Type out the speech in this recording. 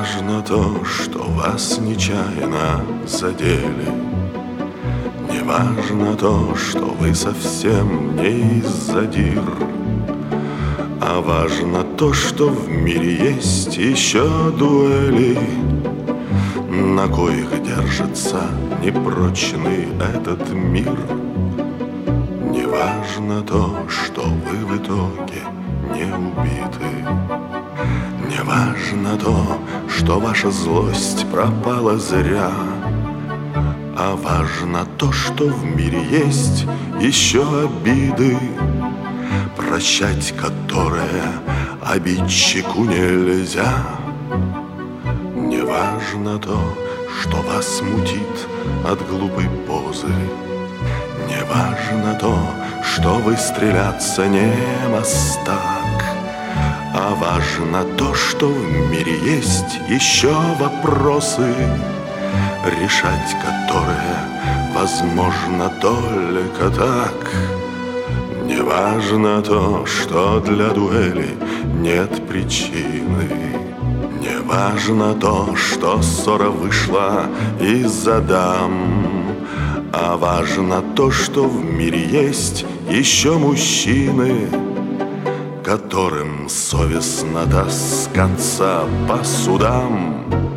важно то, что вас нечаянно задели. Не важно то, что вы совсем не из задир. А важно то, что в мире есть еще дуэли, на коих держится непрочный этот мир. Не важно то, что вы в итоге не убиты. Не важно то, что ваша злость пропала зря. А важно то, что в мире есть еще обиды, прощать которые обидчику нельзя. Не важно то, что вас мутит от глупой позы. Не важно то, что вы стреляться не мастак. А важно то, что в мире есть еще вопросы, решать которые возможно только так. Не важно то, что для дуэли нет причины. Не важно то, что ссора вышла из-за дам. А важно то, что в мире есть еще мужчины, которым совестно таскаться по судам.